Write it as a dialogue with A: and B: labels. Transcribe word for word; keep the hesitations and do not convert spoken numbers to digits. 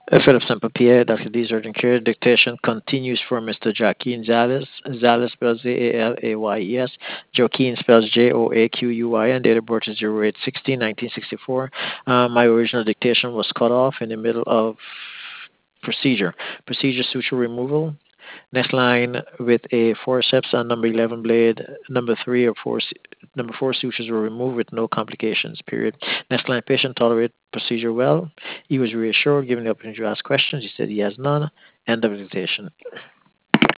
A: Uh, Philip Semper Pierre, Doctor D's urgent care. Dictation continues for Mister Joaquin Zales. Zales spells Z A L A Y E S. Joaquin spells J O A Q U I N. Date of birth is zero eight sixteen nineteen sixty-four. Uh, my original dictation was cut off in the middle of procedure. Procedure suture removal. Next line with a forceps on number eleven blade. Number three or four, number four sutures were removed with no complications. Period. Next line, patient tolerate procedure well. He was reassured, given the opportunity to ask questions. He said he has none. End of dictation.